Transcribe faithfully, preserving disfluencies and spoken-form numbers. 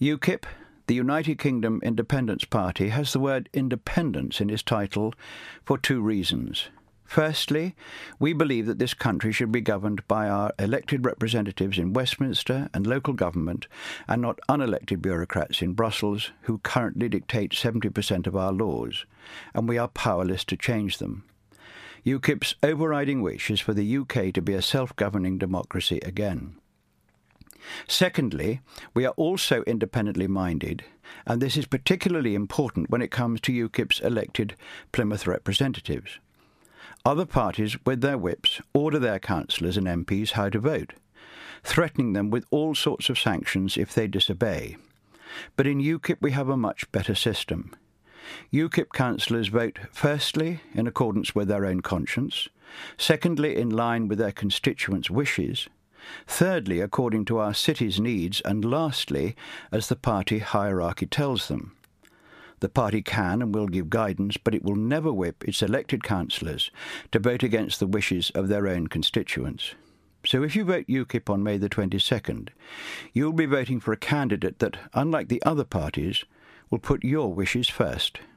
UKIP, the United Kingdom Independence Party, has the word independence in its title for two reasons. Firstly, we believe that this country should be governed by our elected representatives in Westminster and local government, and not unelected bureaucrats in Brussels who currently dictate seventy percent of our laws, and we are powerless to change them. UKIP's overriding wish is for the U K to be a self-governing democracy again. Secondly, we are also independently minded, and this is particularly important when it comes to UKIP's elected Plymouth representatives. Other parties, with their whips, order their councillors and M Ps how to vote, threatening them with all sorts of sanctions if they disobey. But in UKIP we have a much better system. UKIP councillors vote firstly in accordance with their own conscience, secondly in line with their constituents' wishes, thirdly according to our city's needs, and lastly as the party hierarchy tells them. The party can and will give guidance, but it will never whip its elected councillors to vote against the wishes of their own constituents. So if you vote UKIP on May the twenty-second, you'll be voting for a candidate that, unlike the other parties, will put your wishes first.